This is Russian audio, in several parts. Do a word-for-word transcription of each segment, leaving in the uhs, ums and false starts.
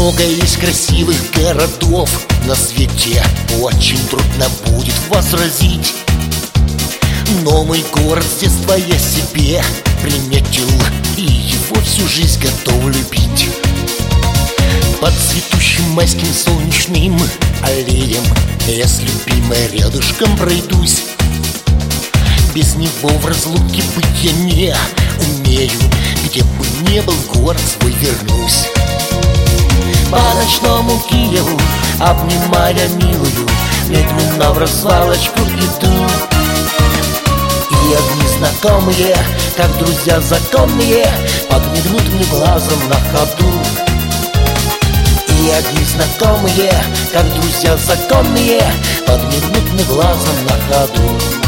Много есть красивых городов на свете, очень трудно будет вас разить. Но мой город с детства я себе приметил, и его всю жизнь готов любить. Под цветущим майским солнечным аллеем я с любимой рядышком пройдусь. Без него в разлуке быть я не умею, где бы не был город свой вернусь. По ночному Киеву, обнимая милую, медленно в развалочку иду. И огни знакомые, как друзья законные, подмигнут мне глазом на ходу. И огни знакомые, как друзья законные, подмигнут мне глазом на ходу.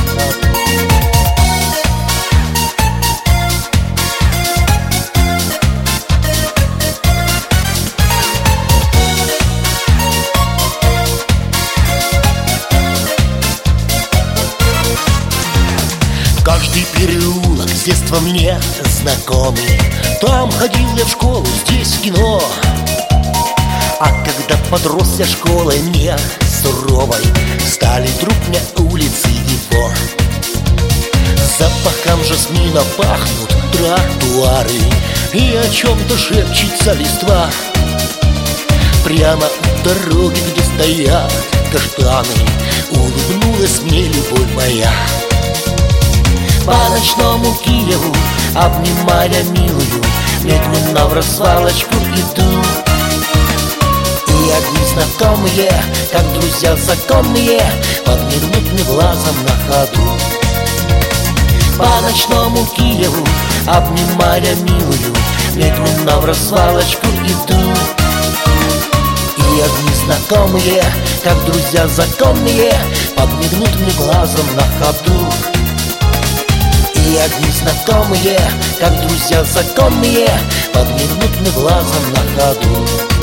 Каждый переулок с детства мне знакомый. Там ходил я в школу, здесь в кино. А когда подрос я, школой мне суровой стали вдруг мне улицы его. Запахом жасмина пахнут тротуары, и о чем-то шепчется листва. Прямо у дороги, где стоят каштаны, улыбнулась мне любовь моя. По ночному Киеву, обнимая милую, медленно в развалочку иду. И огни знакомые, как друзья законные, подмигнут мне глазом на ходу. По ночному Киеву, обнимая милую, медленно в развалочку иду. И огни знакомые, как друзья законные, подмигнут мне глазом на ходу. И огни знакомые, как друзья законные, подмигнут мне глазом на ходу.